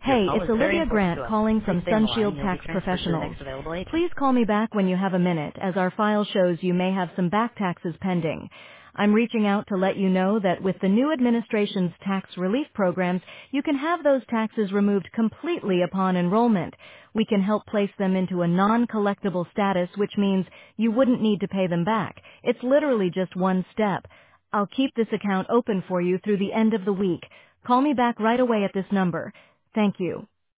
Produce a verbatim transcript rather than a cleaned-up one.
Your Hey, call it's is very Olivia important Grant to us. calling Please from stay on the line and Sunshield you'll be Tax transferred to the Professionals. next available agent. Please call me back when you have a minute, as our file shows you may have some back taxes pending. I'm reaching out to let you know that with the new administration's tax relief programs, you can have those taxes removed completely upon enrollment. We can help place them into a non-collectible status, which means you wouldn't need to pay them back. It's literally just one step. I'll keep this account open for you through the end of the week. Call me back right away at this number. Thank you.